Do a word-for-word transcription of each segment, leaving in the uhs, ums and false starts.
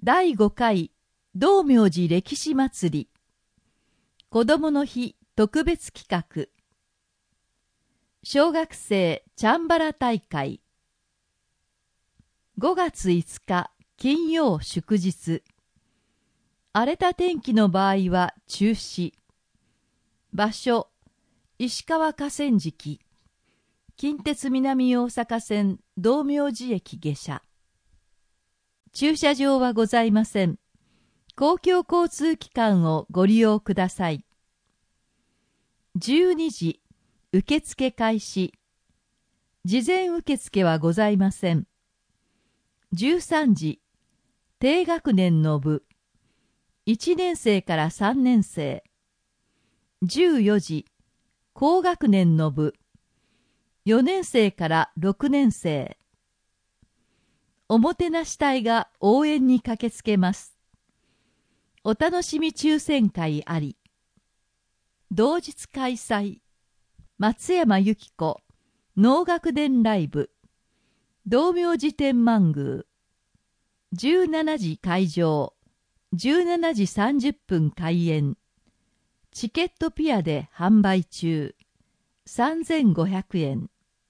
だいごかい道明寺歴史祭り子どもの日特別企画小学生チャンバラ大会ごがついつか金曜祝日荒れた天気の場合は中止場所石川河川敷近鉄南大阪線道明寺駅下車駐車場はございません。公共交通機関をご利用ください。じゅうにじ受付開始事前受付はございません。じゅうさんじ低学年の部いちねんせいからさんねんせいじゅうよじ高学年の部よねんせいからろくねんせいおもてなし隊が応援に駆けつけます。お楽しみ抽選会あり。同日開催。松山由紀子能楽殿ライブ。道明寺天満宮。じゅうしちじ開場。じゅうしちじさんじゅっぷん開演。チケットピアで販売中。さんぜんごひゃくえん。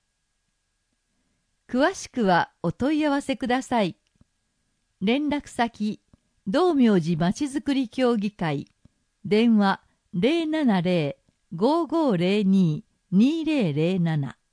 詳しくはお問い合わせください。連絡先、道明寺まちづくり協議会、電話ゼロななゼロ ごーごーゼロに にーゼロゼロなな